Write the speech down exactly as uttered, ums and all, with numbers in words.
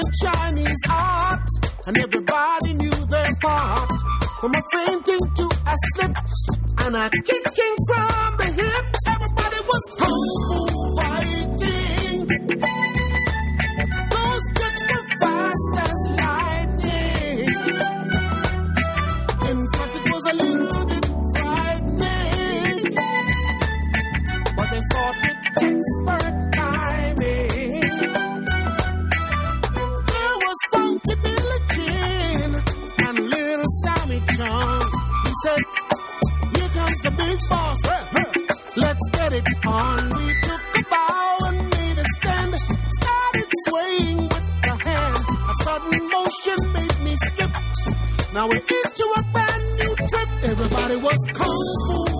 Chinese art, and everybody knew their part. From a fainting to a slip, and a kicking from the hip, everybody was kung fu fighting. Those kids were fast as lightning. In fact, it was a little bit frightening, but they fought with expert timing. There was Funky Billy Chin and Little Sammy Chung. He said, "Here comes the big boss. Huh, huh. Let's get it on." We took a bow and made a stand. Started swaying with the hand. A sudden motion made me skip. Now we're into a brand new trip. Everybody was kung fu